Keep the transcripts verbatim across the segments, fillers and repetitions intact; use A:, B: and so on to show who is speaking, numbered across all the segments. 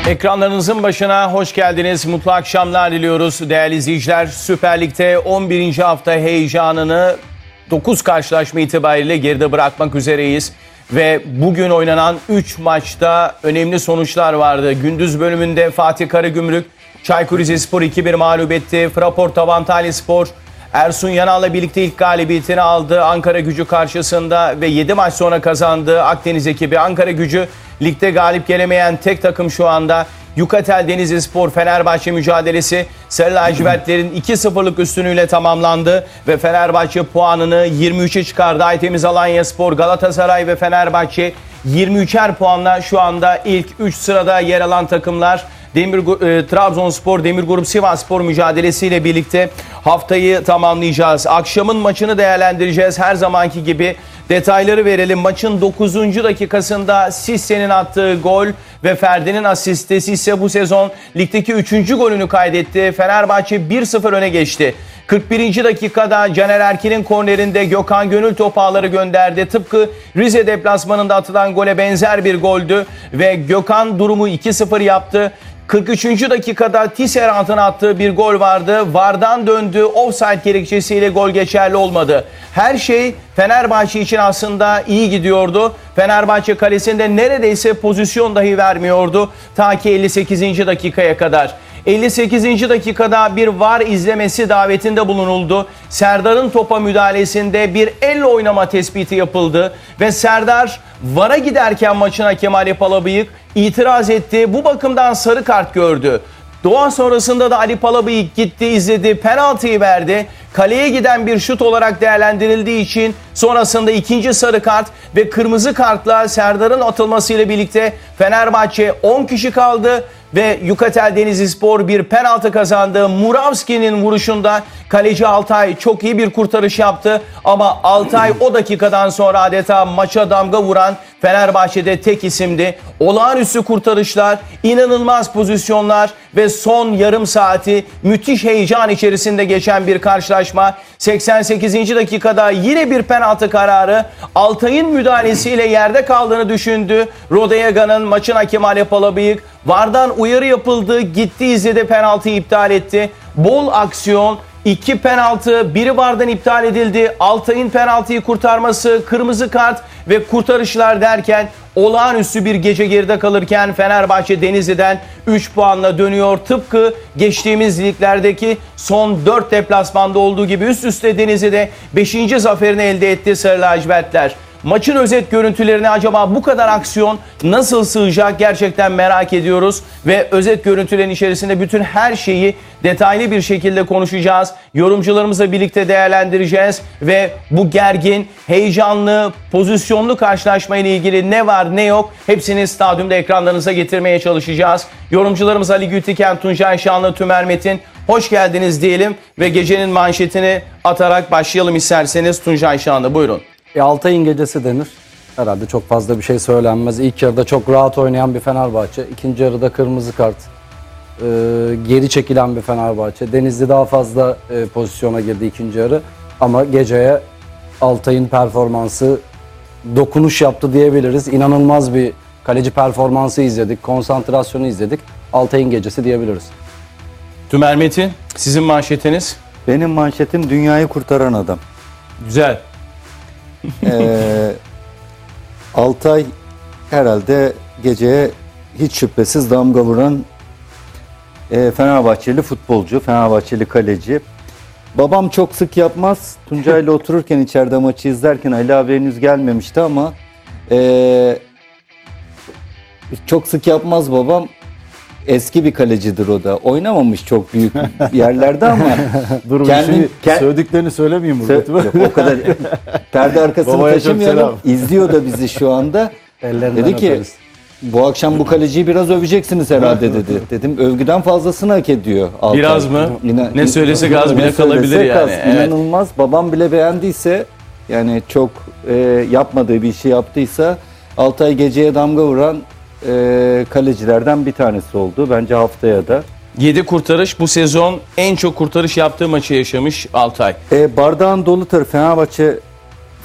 A: Ekranlarınızın başına hoş geldiniz. Mutlu akşamlar diliyoruz değerli izleyiciler. Süper Lig'de on birinci hafta heyecanını dokuz karşılaşma itibariyle geride bırakmak üzereyiz. Ve bugün oynanan üç maçta önemli sonuçlar vardı. Gündüz bölümünde Fatih Karagümrük Çaykur Rizespor iki bir mağlup etti. Fraport Antalyaspor Ersun Yanal'la birlikte ilk galibiyetini aldı Ankara Gücü karşısında ve yedi maç sonra kazandı Akdeniz ekibi. Ankara Gücü ligde galip gelemeyen tek takım şu anda. Yukatel Denizlispor Fenerbahçe mücadelesi Sarı Lacivertlerin iki sıfırlık üstünlüğüyle tamamlandı ve Fenerbahçe puanını yirmi üçe çıkardı. Aytemiz Alanyaspor, Galatasaray ve Fenerbahçe yirmi üçer puanla şu anda ilk üç sırada yer alan takımlar. Demir, e, Trabzonspor, Demirgrup Sivasspor mücadelesiyle birlikte haftayı tamamlayacağız. Akşamın maçını değerlendireceğiz her zamanki gibi. Detayları verelim. Maçın dokuzuncu dakikasında Sisse'nin attığı gol ve Ferdi'nin asisti. Sisse bu sezon ligdeki üçüncü golünü kaydetti. Fenerbahçe bir sıfır öne geçti. kırk birinci dakikada Caner Erkin'in kornerinde Gökhan Gönül topu ağları gönderdi. Tıpkı Rize deplasmanında atılan gole benzer bir goldü ve Gökhan durumu iki sıfır yaptı. kırk üçüncü dakikada Tisserand'ın attığı bir gol vardı. VAR'dan döndü. Offside gerekçesiyle gol geçerli olmadı. Her şey Fenerbahçe için aslında iyi gidiyordu. Fenerbahçe kalesinde neredeyse pozisyon dahi vermiyordu. Ta ki elli sekizinci dakikaya kadar. elli sekizinci dakikada bir VAR izlemesi davetinde bulunuldu. Serdar'ın topa müdahalesinde bir elle oynama tespiti yapıldı. Ve Serdar VAR'a giderken maçın hakemi Ali Palabıyık itiraz etti. Bu bakımdan sarı kart gördü. Doğa sonrasında da Ali Palabıyık gitti, izledi, penaltıyı verdi. Kaleye giden bir şut olarak değerlendirildiği için sonrasında ikinci sarı kart ve kırmızı kartla Serdar'ın atılmasıyla birlikte Fenerbahçe on kişi kaldı ve Yukatel Denizlispor bir penaltı kazandı. Muravski'nin vuruşunda kaleci Altay çok iyi bir kurtarış yaptı ama Altay o dakikadan sonra adeta maça damga vuran Fenerbahçe'de tek isimdi. Olağanüstü kurtarışlar, inanılmaz pozisyonlar ve son yarım saati müthiş heyecan içerisinde geçen bir karşılaşma. seksen sekizinci dakikada yine bir penaltı kararı. Altay'ın müdahalesiyle yerde kaldığını düşündü Rodega'nın maçın hakemi Ali Palabıyık. VAR'dan uyarı yapıldı, gitti izledi, penaltıyı iptal etti. Bol aksiyon, iki penaltı, biri VAR'dan iptal edildi. Altay'ın penaltıyı kurtarması, kırmızı kart ve kurtarışlar derken olağanüstü bir gece geride kalırken Fenerbahçe Denizli'den üç puanla dönüyor. Tıpkı geçtiğimiz liglerdeki son dört deplasmanda olduğu gibi üst üste Denizli'de beşinci zaferini elde etti Sarı Lacivertler. Maçın özet görüntülerine acaba bu kadar aksiyon nasıl sığacak gerçekten merak ediyoruz. Ve özet görüntülerin içerisinde bütün her şeyi detaylı bir şekilde konuşacağız. Yorumcularımızla birlikte değerlendireceğiz. Ve bu gergin, heyecanlı, pozisyonlu karşılaşma ile ilgili ne var ne yok hepsini stadyumda ekranlarınıza getirmeye çalışacağız. Yorumcularımız Ali Gültiken, Tuncay Şanlı, Tümer Metin. Hoş geldiniz diyelim ve gecenin manşetini atarak başlayalım isterseniz. Tuncay Şanlı, buyurun.
B: E, Altay'ın gecesi denir. Herhalde çok fazla bir şey söylenmez. İlk yarıda çok rahat oynayan bir Fenerbahçe. İkinci yarıda kırmızı kart. E, geri çekilen bir Fenerbahçe. Denizli daha fazla e, pozisyona girdi ikinci yarı. Ama geceye Altay'ın performansı dokunuş yaptı diyebiliriz. İnanılmaz bir kaleci performansı izledik. Konsantrasyonu izledik. Altay'ın gecesi diyebiliriz.
A: Tümer Metin, sizin manşetiniz?
C: Benim manşetim dünyayı kurtaran adam.
A: Güzel.
C: Ee, Altay herhalde geceye hiç şüphesiz damga vuran e, Fenerbahçeli futbolcu, Fenerbahçeli kaleci. Babam çok sık yapmaz. Tuncay'la otururken içeride maçı izlerken Ali abi henüz gelmemişti ama e, çok sık yapmaz babam. Eski bir kalecidir o da. Oynamamış çok büyük yerlerde ama
D: Dur,
C: kendin,
D: şimdi
C: kend,
D: söylediklerini söylemeyeyim burada.
C: Yok, o kadar perde arkasını
D: Babaya
C: taşımayalım. İzliyor da bizi şu anda.
B: Ellerinden
C: Dedi ki
B: öperiz.
C: bu akşam bu kaleciyi biraz öveceksiniz herhalde dedi. Dedim övgüden fazlasını hak ediyor Altay.
A: Biraz mı?
C: İna,
A: ne söylesek az bile kalabilir yani.
C: Az, evet. İnanılmaz. Babam bile beğendiyse yani çok e, yapmadığı bir işi yaptıysa Altay geceye damga vuran e, kalecilerden bir tanesi oldu. Bence haftaya da.
A: yedi kurtarış, bu sezon en çok kurtarış yaptığı maçı yaşamış Altay.
C: E, bardağın dolu tarafı Fenerbahçe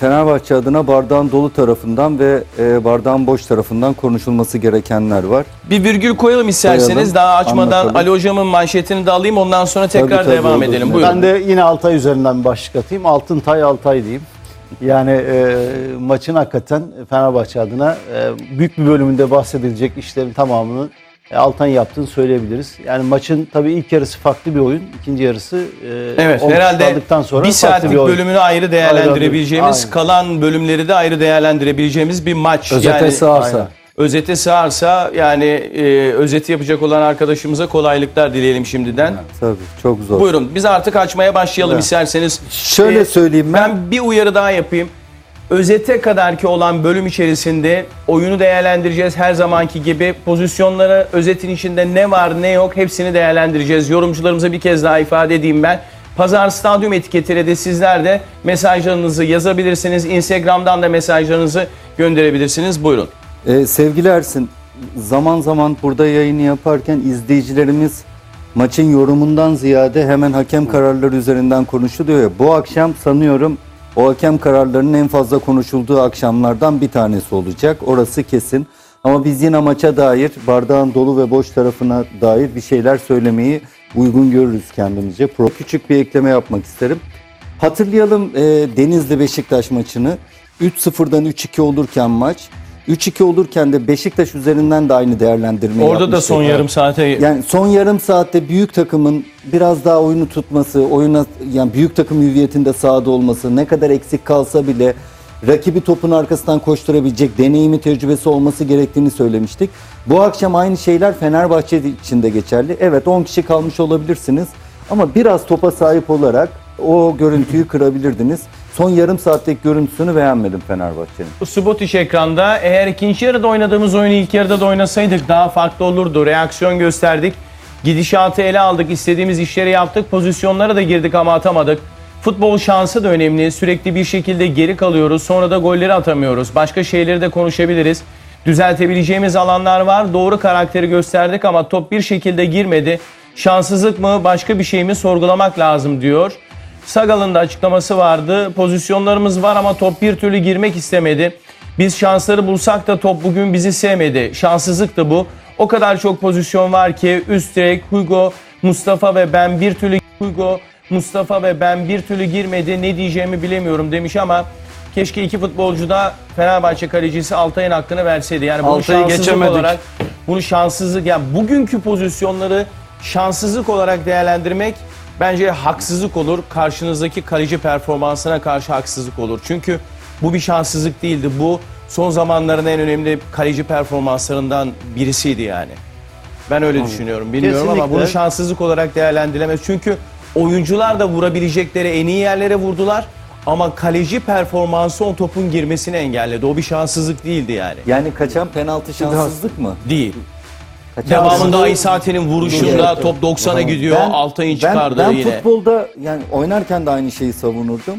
C: Fenerbahçe adına bardağın dolu tarafından ve e, bardağın boş tarafından konuşulması gerekenler var.
A: Bir virgül koyalım isterseniz.
C: Koyalım,
A: Daha açmadan
C: anlatalım.
A: Ali Hocam'ın manşetini de alayım. Ondan sonra tekrar
C: Tabii, tabii,
A: devam
C: olur.
A: edelim. Buyurun.
D: Ben de yine Altay üzerinden bir başlık atayım. Altıntay Altay diyeyim. Yani e, maçın hakikaten Fenerbahçe adına e, büyük bir bölümünde bahsedilecek işlerin tamamını e, Altay'ın yaptığını söyleyebiliriz. Yani maçın tabii ilk yarısı farklı bir oyun. İkinci yarısı e,
A: Evet,
D: on kişi
A: herhalde
D: kaldıktan sonra
A: bir
D: farklı
A: saatlik
D: oyun.
A: bölümünü ayrı değerlendirebileceğimiz,
D: Aynen.
A: kalan bölümleri de ayrı değerlendirebileceğimiz bir maç.
B: Özete
A: yani,
B: sığarsa.
D: aynen.
A: Özete sığarsa yani e, özeti yapacak olan arkadaşımıza kolaylıklar dileyelim şimdiden.
C: Tabii çok zor.
A: Buyurun biz artık açmaya başlayalım
D: Evet.
A: isterseniz.
C: Şöyle
A: Ee,
C: söyleyeyim ben.
A: Ben bir uyarı daha yapayım. Özete kadarki olan bölüm içerisinde oyunu değerlendireceğiz her zamanki gibi. Pozisyonları, özetin içinde ne var ne yok hepsini değerlendireceğiz. Yorumcularımıza bir kez daha ifade edeyim ben. Pazar Stadyum etiketiyle de sizler de mesajlarınızı yazabilirsiniz. Instagram'dan da mesajlarınızı gönderebilirsiniz. Buyurun.
C: Ee, sevgili Ersin, zaman zaman burada yayını yaparken izleyicilerimiz maçın yorumundan ziyade hemen hakem kararları üzerinden konuşuluyor ya. Bu akşam sanıyorum o hakem kararlarının en fazla konuşulduğu akşamlardan bir tanesi olacak. Orası kesin. Ama biz yine maça dair, bardağın dolu ve boş tarafına dair bir şeyler söylemeyi uygun görürüz kendimizce. Pro küçük bir ekleme yapmak isterim. Hatırlayalım e, Denizli Beşiktaş maçını. üç sıfırdan üç iki olurken maç. üç iki olurken de Beşiktaş üzerinden de aynı değerlendirmeyi
A: Orada da
C: yapmıştık.
A: son yarım saate
C: Yani son yarım saatte büyük takımın biraz daha oyunu tutması, oyuna yani büyük takım hüviyetinde sahada olması, ne kadar eksik kalsa bile rakibi topun arkasından koşturabilecek deneyimi, tecrübesi olması gerektiğini söylemiştik. Bu akşam aynı şeyler Fenerbahçe için de geçerli. Evet on kişi kalmış olabilirsiniz ama biraz topa sahip olarak o görüntüyü kırabilirdiniz. Son yarım saatteki görüntüsünü beğenmedim Fenerbahçe'nin.
A: Spot ekranda. Eğer ikinci yarıda oynadığımız oyunu ilk yarıda da oynasaydık daha farklı olurdu. Reaksiyon gösterdik. Gidişatı ele aldık. İstediğimiz işleri yaptık. Pozisyonlara da girdik ama atamadık. Futbol şansı da önemli. Sürekli bir şekilde geri kalıyoruz. Sonra da golleri atamıyoruz. Başka şeyleri de konuşabiliriz. Düzeltebileceğimiz alanlar var. Doğru karakteri gösterdik ama top bir şekilde girmedi. Şanssızlık mı başka bir şey mi sorgulamak lazım diyor. Sagal'ın da açıklaması vardı. Pozisyonlarımız var ama top bir türlü girmek istemedi. Biz şansları bulsak da top bugün bizi sevmedi. Şanssızlık da bu. O kadar çok pozisyon var ki üst direk, Hugo, Mustafa ve ben bir türlü Hugo, Mustafa ve ben bir türlü girmedi. Ne diyeceğimi bilemiyorum demiş ama keşke iki futbolcu da Fenerbahçe kalecisi Altay'ın hakkını verseydi. Yani bunu
B: Altay'ı
A: şanssızlık
B: geçemedik.
A: olarak, bunu şanssızlık yani bugünkü pozisyonları şanssızlık olarak değerlendirmek bence haksızlık olur. Karşınızdaki kaleci performansına karşı haksızlık olur. Çünkü bu bir şanssızlık değildi. Bu son zamanların en önemli kaleci performanslarından birisiydi yani. Ben öyle düşünüyorum. Bilmiyorum ama
D: Kesinlikle.
A: bunu şanssızlık olarak değerlendiremez. Çünkü oyuncular da vurabilecekleri en iyi yerlere vurdular. Ama kaleci performansı o topun girmesini engelledi. O bir şanssızlık değildi yani.
C: Yani kaçan penaltı şanssızlık mı?
A: Değil.
C: Kaçan
A: Devamında
C: penaltı-
A: Aysate'nin vuruşunda
C: Evet.
A: top doksan'a gidiyor.
C: Ben-
A: Altay'ın
C: ben-
A: çıkardığı
C: ben
A: yine.
C: futbolda yani oynarken de aynı şeyi savunurdum.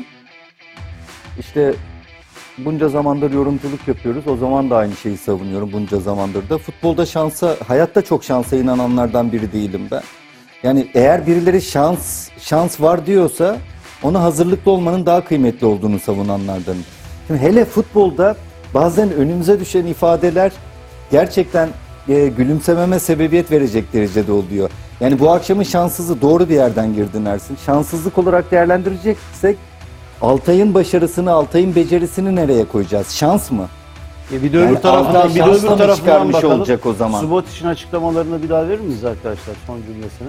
C: İşte bunca zamandır yorumculuk yapıyoruz. O zaman da aynı şeyi savunuyorum bunca zamandır da. Futbolda şansa, hayatta çok şansa inananlardan biri değilim ben. Yani eğer birileri şans şans var diyorsa ona hazırlıklı olmanın daha kıymetli olduğunu savunanlardan. Şimdi hele futbolda bazen önümüze düşen ifadeler gerçekten e, gülümsememe sebebiyet verecek derecede oluyor. Yani bu akşamın şanssızı doğru bir yerden girdin Ersin. Şanssızlık olarak değerlendireceksek Altay'ın başarısını, Altay'ın becerisini nereye koyacağız? Şans mı?
D: E bir de
C: Yani
D: öbür tarafından,
C: Altay
D: bir de
C: şansla
D: öbür
C: mı
D: tarafından
C: çıkarmış
D: bakalım.
C: olacak o zaman?
D: Subot için açıklamalarını bir daha verir miyiz arkadaşlar son cümlesini?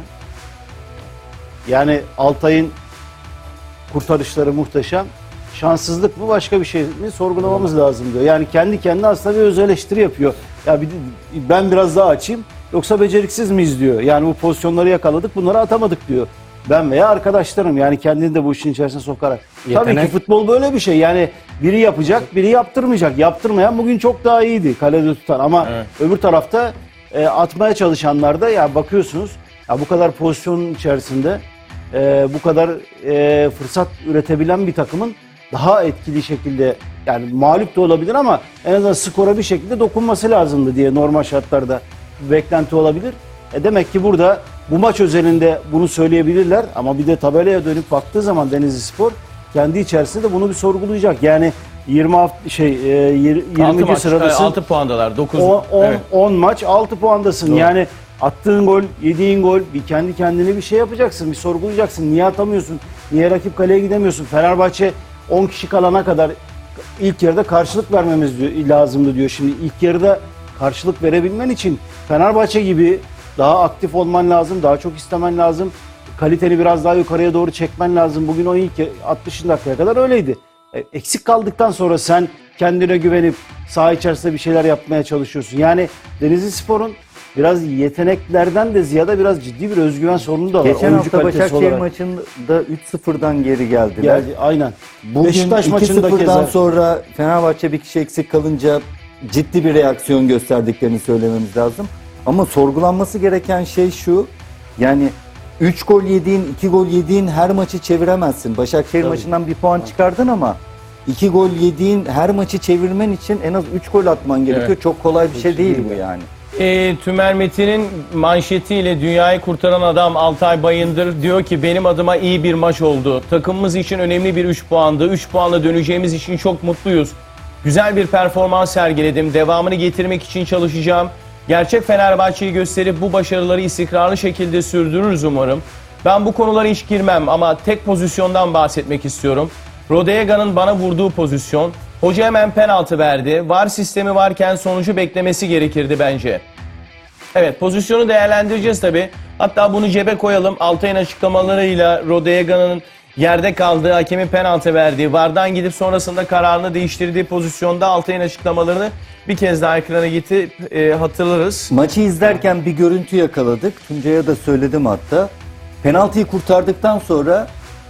D: Yani Altay'ın kurtarışları muhteşem. Şanssızlık mı başka bir şey mi sorgulamamız lazım diyor. Yani kendi kendine aslında bir öz eleştiri yapıyor. Ya bir de, ben biraz daha açayım yoksa beceriksiz miyiz diyor. Yani bu pozisyonları yakaladık bunları atamadık diyor. Ben veya arkadaşlarım yani kendini de bu işin içerisine sokarak. Tabii
B: Yetenek.
D: ki futbol böyle bir şey. Yani biri yapacak, biri yaptırmayacak. Yaptırmayan bugün çok daha iyiydi kalede tutan ama
A: Evet.
D: öbür tarafta e, atmaya çalışanlar da ya bakıyorsunuz ya bu kadar pozisyonun içerisinde e, bu kadar e, fırsat üretebilen bir takımın daha etkili şekilde yani mağlup da olabilir ama en azından skora bir şekilde dokunması lazımdı diye normal şartlarda bir beklenti olabilir. E demek ki burada bu maç özelinde bunu söyleyebilirler ama bir de tabelaya dönüp baktığı zaman Denizlispor kendi içerisinde de bunu bir sorgulayacak. Yani yirmi hafta şey e, yirmi
A: altı
D: yirminci
A: maç,
D: sıradasın.
A: altı puandalar. dokuz.
D: on
A: Evet.
D: maç altı puandasın.
A: Doğru.
D: Yani attığın gol, yediğin gol, bir kendi kendine bir şey yapacaksın, bir sorgulayacaksın. Niye atamıyorsun? Niye rakip kaleye gidemiyorsun? Fenerbahçe on kişi kalana kadar ilk yarıda karşılık vermemiz diyor, lazımdı diyor. Şimdi ilk yarıda karşılık verebilmen için Fenerbahçe gibi daha aktif olman lazım, daha çok istemen lazım. Kaliteni biraz daha yukarıya doğru çekmen lazım. Bugün o ilk altmış dakikaya kadar öyleydi. E, Eksik kaldıktan sonra sen kendine güvenip saha içerisinde bir şeyler yapmaya çalışıyorsun. Yani Denizli Spor'un biraz yeteneklerden de ziyade biraz ciddi bir özgüven sorunu da var.
C: Geçen
D: Oyuncu
C: hafta
D: kalitesi
C: Başakşehir
D: olarak.
C: maçında üç sıfırdan geri geldiler.
D: Geldi, aynen.
C: Bugün
D: Beşiktaş
C: iki
D: maçında
C: sıfırdan
D: keza.
C: sonra Fenerbahçe bir kişi eksik kalınca ciddi bir reaksiyon gösterdiklerini söylememiz lazım. Ama sorgulanması gereken şey şu. Yani üç gol yediğin, iki gol yediğin her maçı çeviremezsin. Başakşehir
D: Tabii.
C: maçından bir puan çıkardın ama iki gol yediğin her maçı çevirmen için en az üç gol atman gerekiyor.
A: Evet.
C: Çok kolay bir şey değil bu yani.
A: E, Tümer Metin'in manşetiyle dünyayı kurtaran adam Altay Bayındır diyor ki benim adıma iyi bir maç oldu. Takımımız için önemli bir üç puandı. üç puanla döneceğimiz için çok mutluyuz. Güzel bir performans sergiledim. Devamını getirmek için çalışacağım. Gerçek Fenerbahçe'yi gösterip bu başarıları istikrarlı şekilde sürdürürüz umarım. Ben bu konulara hiç girmem ama tek pozisyondan bahsetmek istiyorum. Rodega'nın bana vurduğu pozisyon. Hoca hemen penaltı verdi. V A R sistemi varken sonucu beklemesi gerekirdi bence. Evet, pozisyonu değerlendireceğiz tabii. Hatta bunu cebe koyalım. Altay'ın açıklamalarıyla Rodega'nın yerde kaldığı, hakemin penaltı verdiği, V A R'dan gidip sonrasında kararını değiştirdiği pozisyonda Altay'ın açıklamalarını bir kez daha ekrana getirip e, hatırlarız.
C: Maçı izlerken bir görüntü yakaladık. Tuncay'a da söyledim hatta. Penaltıyı kurtardıktan sonra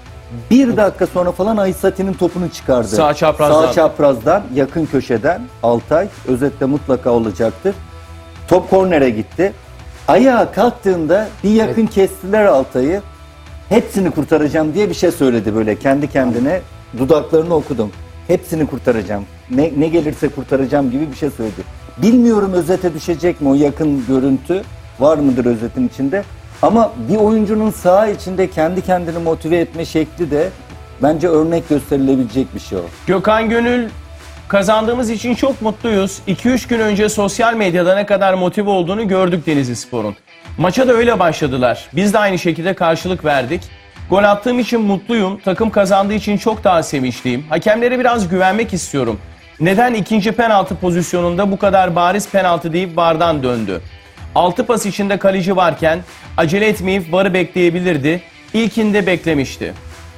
C: bir dakika sonra falan Aysati'nin topunu çıkardı.
A: Sağ çaprazdan.
C: Sağ çaprazdan, yakın köşeden Altay. Özette mutlaka olacaktır. Top kornere gitti. Ayağa kalktığında bir yakın kestiler Altay'ı. Hepsini kurtaracağım diye bir şey söyledi böyle kendi kendine. Dudaklarını okudum. Hepsini kurtaracağım. Ne, ne gelirse kurtaracağım gibi bir şey söyledi. Bilmiyorum özete düşecek mi o yakın görüntü? Var mıdır özetin içinde? Ama bir oyuncunun saha içinde kendi kendini motive etme şekli de bence örnek gösterilebilecek bir şey o.
A: Gökhan Gönül, kazandığımız için çok mutluyuz. iki üç gün önce sosyal medyada ne kadar motive olduğunu gördük Denizli Spor'un. Maça da öyle başladılar. Biz de aynı şekilde karşılık verdik. Gol attığım için mutluyum. Takım kazandığı için çok daha sevinçliyim. Hakemlere biraz güvenmek istiyorum. Neden ikinci penaltı pozisyonunda bu kadar bariz penaltı deyip V A R'dan döndü? Altı pas içinde kaleci varken acele etmeyip V A R'ı bekleyebilirdi. İlkinde beklemişti.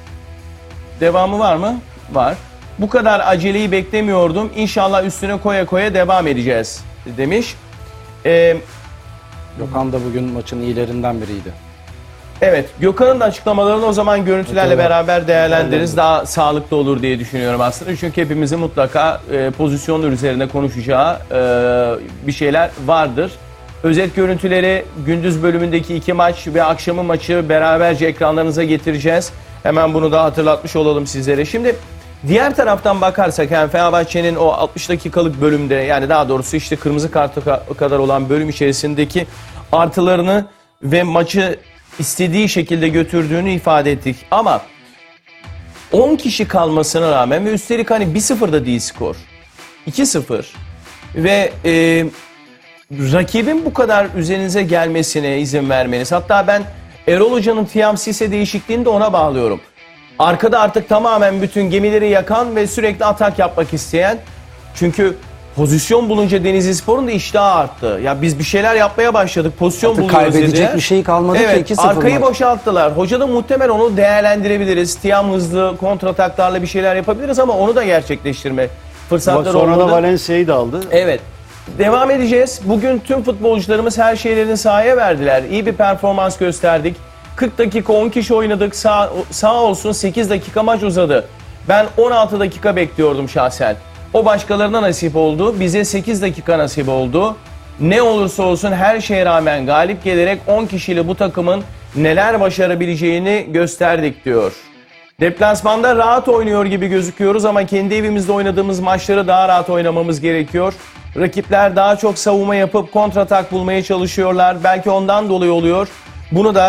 A: Devamı var mı? Var. Bu kadar aceleyi beklemiyordum. İnşallah üstüne koya koya devam edeceğiz demiş. Ee,
B: Gökhan da bugün maçın iyilerinden biriydi.
A: evet, Gökhan'ın da açıklamalarını o zaman görüntülerle
B: Evet.
A: beraber değerlendiririz. Daha sağlıklı olur diye düşünüyorum aslında. Çünkü hepimizin mutlaka e, pozisyonlar üzerine konuşacağı e, bir şeyler vardır. Özet görüntüleri gündüz bölümündeki iki maç ve akşamın maçı beraberce ekranlarınıza getireceğiz. Hemen bunu da hatırlatmış olalım sizlere. Şimdi diğer taraftan bakarsak yani Fenerbahçe'nin o altmış dakikalık bölümde yani daha doğrusu işte kırmızı kartı kadar olan bölüm içerisindeki artılarını ve maçı istediği şekilde götürdüğünü ifade ettik. Ama on kişi kalmasına rağmen ve üstelik hani bir sıfır da değil skor. iki sıfır ve e, rakibin bu kadar üzerinize gelmesine izin vermeniz. Hatta ben Erol Hoca'nın Tiam Sise değişikliğini de ona bağlıyorum. Arkada artık tamamen bütün gemileri yakan ve sürekli atak yapmak isteyen. Çünkü pozisyon bulunca Denizli Spor'un da iştahı arttı. Ya biz bir şeyler yapmaya başladık. Pozisyon
B: Artık
A: buluyoruz
B: kaybedecek
A: dediler.
B: bir şey kalmadı ki,
A: evet,
B: iki sıfır
A: arkayı
B: maç.
A: boşalttılar. Hoca da muhtemelen onu değerlendirebiliriz. Tiam hızlı kontrataklarla bir şeyler yapabiliriz ama onu da gerçekleştirme fırsatları
D: Sonra
A: olmadı.
D: da Valencia'yı da aldı.
A: Evet. Devam edeceğiz. Bugün tüm futbolcularımız her şeylerini sahaya verdiler. İyi bir performans gösterdik. kırk dakika on kişi oynadık. Sağ, sağ olsun sekiz dakika maç uzadı. Ben on altı dakika bekliyordum şahsen. O başkalarına nasip oldu. Bize sekiz dakika nasip oldu. Ne olursa olsun her şeye rağmen galip gelerek on kişiyle bu takımın neler başarabileceğini gösterdik diyor. Deplasmanda rahat oynuyor gibi gözüküyoruz ama kendi evimizde oynadığımız maçları daha rahat oynamamız gerekiyor. Rakipler daha çok savunma yapıp kontratak bulmaya çalışıyorlar. Belki ondan dolayı oluyor. Bunu da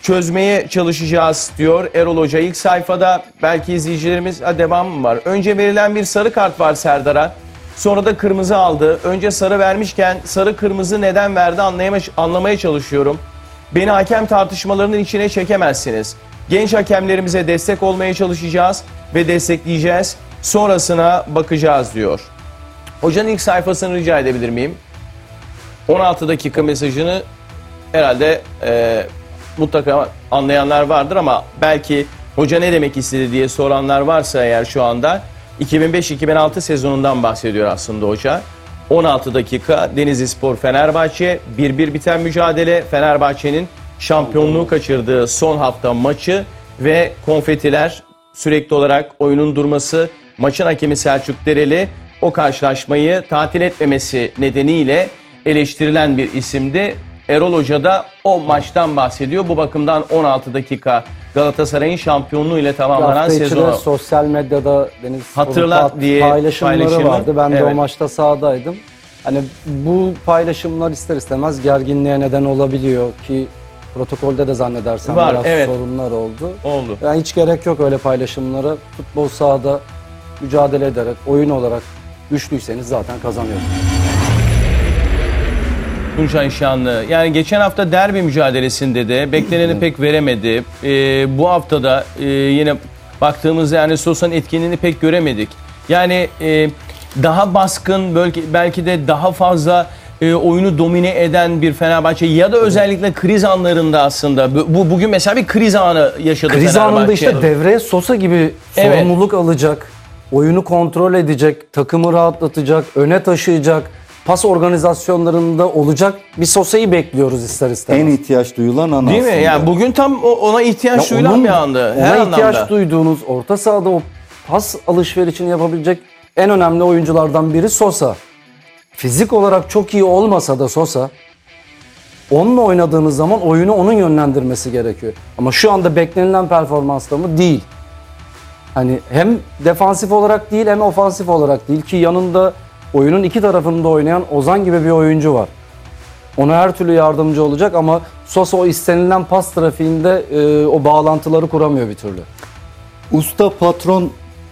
A: çözmeye çalışacağız diyor Erol Hoca. İlk sayfada belki izleyicilerimiz ha, devam mı var? Önce verilen bir sarı kart var Serdar'a. Sonra da kırmızı aldı. Önce sarı vermişken sarı kırmızı neden verdi anlayama- anlamaya çalışıyorum. Beni hakem tartışmalarının içine çekemezsiniz. Genç hakemlerimize destek olmaya çalışacağız ve destekleyeceğiz. Sonrasına bakacağız diyor. Hocanın ilk sayfasını rica edebilir miyim? on altı dakika mesajını herhalde e, mutlaka anlayanlar vardır ama belki hoca ne demek istedi diye soranlar varsa eğer şu anda iki bin beş iki bin altı sezonundan bahsediyor aslında hoca. on altı dakika Denizlispor Fenerbahçe bir bir biten mücadele, Fenerbahçe'nin şampiyonluğu kaçırdığı son hafta maçı ve konfetiler, sürekli olarak oyunun durması, maçın hakemi Selçuk Dereli o karşılaşmayı tatil etmemesi nedeniyle eleştirilen bir isimdi. Erol Hoca da o maçtan bahsediyor. Bu bakımdan on altı dakika Galatasaray'ın şampiyonluğu ile tamamlanan
B: Hafta içi de
A: sezonu
B: sosyal medyada Deniz
A: Hatırlat
B: Spor'un
A: diye
B: paylaşımları
A: paylaşımı.
B: vardı. Ben de
A: Evet.
B: o maçta sahadaydım. Hani bu paylaşımlar ister istemez gerginliğe neden olabiliyor ki protokolde de zannedersem
A: Var,
B: biraz
A: evet.
B: sorunlar oldu.
A: oldu.
B: Yani hiç gerek yok öyle paylaşımlara. Futbol sahada mücadele ederek, oyun olarak güçlüyseniz zaten kazanıyorsunuz.
A: Tuncay Şanlı. Yani geçen hafta derbi mücadelesinde de bekleneni pek veremedi. Ee, bu hafta da e, yine baktığımızda yani Sosa'nın etkinliğini pek göremedik. Yani e, daha baskın, belki, belki de daha fazla e, oyunu domine eden bir Fenerbahçe ya da özellikle kriz anlarında aslında. Bu, bu bugün mesela bir kriz anı yaşadı
B: Kriz
A: Fenerbahçe.
B: anında işte devreye Sosa gibi
A: Evet.
B: sorumluluk alacak, oyunu kontrol edecek, takımı rahatlatacak, öne taşıyacak, pas organizasyonlarında olacak bir Sosa'yı bekliyoruz ister istemez.
C: En ihtiyaç duyulan an
A: Değil
C: aslında.
A: mi? Yani bugün tam o- ona ihtiyaç
B: Ya
A: duyulan
B: onun-
A: bir andı.
B: Ona
A: Her
B: ihtiyaç
A: anlamda.
B: duyduğunuz orta sahada o pas alışverişini yapabilecek en önemli oyunculardan biri Sosa. Fizik olarak çok iyi olmasa da Sosa, onunla oynadığınız zaman oyunu onun yönlendirmesi gerekiyor. Ama şu anda beklenilen performansta mı? Değil. Hani hem defansif olarak değil hem ofansif olarak değil ki yanında oyunun iki tarafında oynayan Ozan gibi bir oyuncu var. Ona her türlü yardımcı olacak ama Sosa o istenilen pas trafiğinde e, o bağlantıları kuramıyor bir türlü.
C: Usta patron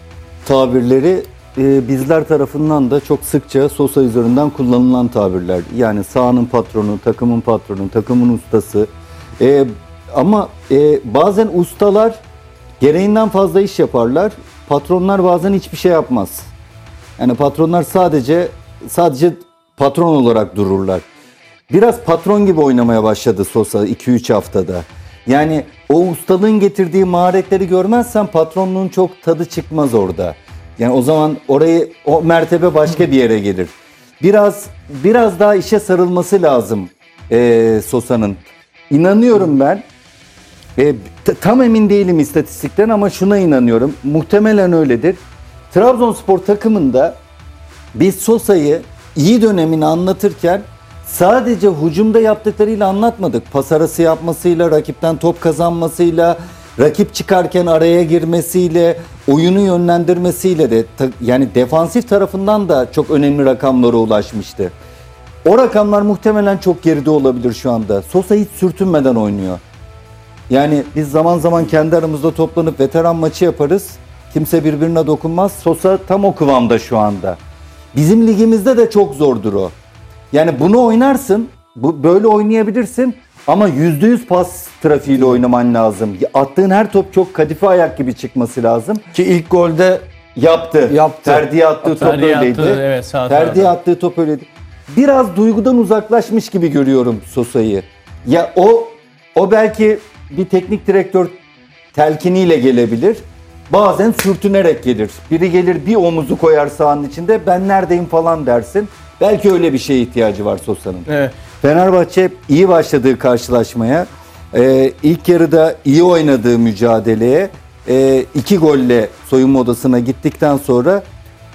C: tabirleri e, bizler tarafından da çok sıkça Sosa üzerinden kullanılan tabirler. Yani sahanın patronu, takımın patronu, takımın ustası. E, ama e, bazen ustalar gereğinden fazla iş yaparlar. Patronlar bazen hiçbir şey yapmaz. Yani patronlar sadece sadece patron olarak dururlar. Biraz patron gibi oynamaya başladı Sosa iki üç haftada. Yani o ustalığın getirdiği maharetleri görmezsen patronluğun çok tadı çıkmaz orada. Yani o zaman orayı o mertebe başka bir yere gelir. Biraz biraz daha işe sarılması lazım e, Sosa'nın. İnanıyorum ben. E, t- tam emin değilim istatistikten ama şuna inanıyorum. Muhtemelen öyledir. Trabzonspor takımında biz Sosa'yı iyi dönemini anlatırken sadece hücumda yaptıklarıyla anlatmadık. Pas arası yapmasıyla, rakipten top kazanmasıyla, rakip çıkarken araya girmesiyle, oyunu yönlendirmesiyle de ta- yani defansif tarafından da çok önemli rakamlara ulaşmıştı. O rakamlar muhtemelen çok geride olabilir şu anda. Sosa hiç sürtünmeden oynuyor. Yani biz zaman zaman kendi aramızda toplanıp veteran maçı yaparız. Kimse birbirine dokunmaz. Sosa tam o kıvamda şu anda. Bizim ligimizde de çok zordur o. Yani bunu oynarsın, bu böyle oynayabilirsin ama yüzde yüz pas trafiğiyle oynaman lazım. Attığın her top çok kadife ayak gibi çıkması lazım.
B: Ki ilk golde
C: Yaptı.
B: Yaptı.
C: Terdiye attığı top
A: Terdiye
C: öyleydi.
A: attı, evet, sağ
C: Terdiye
A: tarafta.
C: attığı top öyleydi. Biraz duygudan uzaklaşmış gibi görüyorum Sosa'yı. Ya o o belki bir teknik direktör telkiniyle gelebilir. Bazen sürtünerek gelir. Biri gelir bir omuzu koyar sahanın içinde, ben neredeyim falan dersin. Belki öyle bir şeye ihtiyacı var Sosa'nın.
A: Evet.
C: Fenerbahçe iyi başladığı karşılaşmaya, e, ilk yarıda iyi oynadığı mücadeleye, e, iki golle soyunma odasına gittikten sonra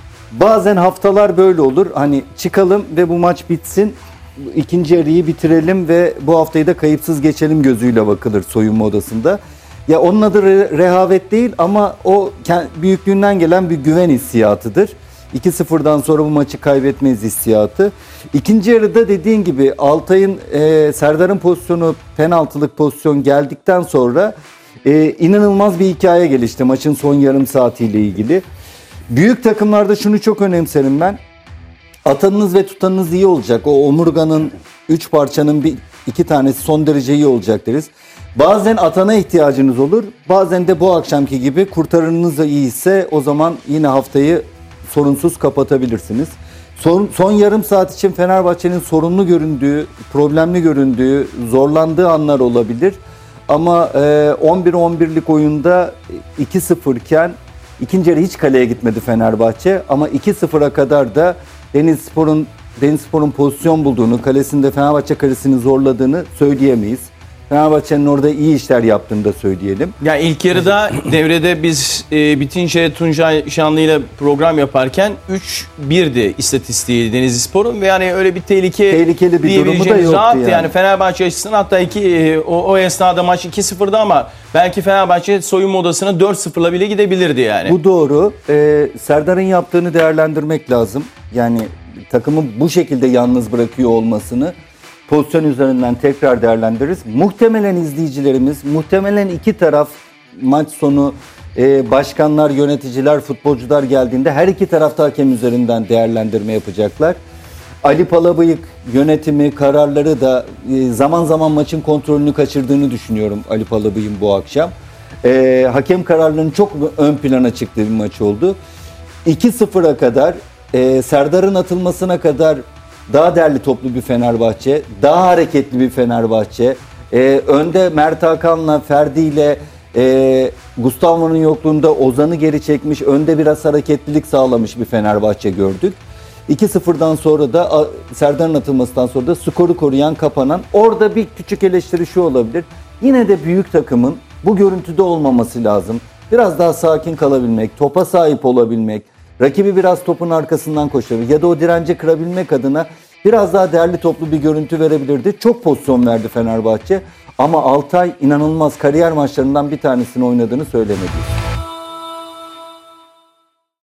C: bazen haftalar böyle olur. Hani çıkalım ve bu maç bitsin, ikinci yarıyı bitirelim ve bu haftayı da kayıpsız geçelim gözüyle bakılır soyunma odasında. Ya onun adı re- rehavet değil ama o büyüklüğünden gelen bir güven hissiyatıdır. iki sıfırdan sonra bu maçı kaybetmeyiz hissiyatı. İkinci yarıda dediğin gibi Altay'ın, e, Serdar'ın pozisyonu, penaltılık pozisyon geldikten sonra e, inanılmaz bir hikaye gelişti maçın son yarım saatiyle ilgili. Büyük takımlarda şunu çok önemserim ben. Atanınız ve tutanınız iyi olacak. O omurganın, üç parçanın bir iki tanesi son derece iyi olacak deriz. Bazen atana ihtiyacınız olur. Bazen de bu akşamki gibi kurtarınız da iyiyse o zaman yine haftayı sorunsuz kapatabilirsiniz. Son, son yarım saat için Fenerbahçe'nin sorunlu göründüğü, problemli göründüğü, zorlandığı anlar olabilir. Ama e, on bir on birlik oyunda iki sıfır iken ikinci yarı hiç kaleye gitmedi Fenerbahçe. Ama iki sıfıra kadar da Denizlispor'un Denizlispor'un pozisyon bulduğunu, kalesinde Fenerbahçe kalesini zorladığını söyleyemeyiz. Fenerbahçe'nin orada iyi işler yaptığını da söyleyelim.
A: Yani ilk yarıda devrede biz e, bitince Tuncay Şanlı ile program yaparken üç birdi istatistiği Denizlispor'un ve yani öyle bir tehlike
C: Tehlikeli bir durumu da yoktu
A: rahat yani.
C: yani.
A: Fenerbahçe açısından hatta iki, e, o, o esnada maç iki sıfırdı ama belki Fenerbahçe soyunma odasına dört sıfırla bile gidebilirdi yani.
C: Bu doğru. Ee, Serdar'ın yaptığını değerlendirmek lazım. Yani takımı bu şekilde yalnız bırakıyor olmasını pozisyon üzerinden tekrar değerlendiririz. Muhtemelen izleyicilerimiz, muhtemelen iki taraf maç sonu e, başkanlar, yöneticiler, futbolcular geldiğinde her iki tarafta hakem üzerinden değerlendirme yapacaklar. Ali Palabıyık yönetimi, kararları da e, zaman zaman maçın kontrolünü kaçırdığını düşünüyorum Ali Palabıyık'ın bu akşam. E, hakem kararlarının çok ön plana çıktığı bir maç oldu. iki sıfıra kadar, e, Serdar'ın atılmasına kadar daha değerli toplu bir Fenerbahçe, daha hareketli bir Fenerbahçe. Ee, önde Mert Hakan'la, Ferdi ile e, Gustavo'nun yokluğunda Ozan'ı geri çekmiş, önde biraz hareketlilik sağlamış bir Fenerbahçe gördük. iki sıfırdan sonra da a, Serdar'ın atılmasından sonra da skoru koruyan, kapanan. Orada bir küçük eleştiri şu olabilir. Yine de büyük takımın bu görüntüde olmaması lazım. Biraz daha sakin kalabilmek, topa sahip olabilmek, rakibi biraz topun arkasından koşabilir ya da o direnci kırabilmek adına biraz daha değerli toplu bir görüntü verebilirdi. Çok pozisyon verdi Fenerbahçe ama Altay inanılmaz kariyer maçlarından bir tanesini oynadığını söylemeliyiz.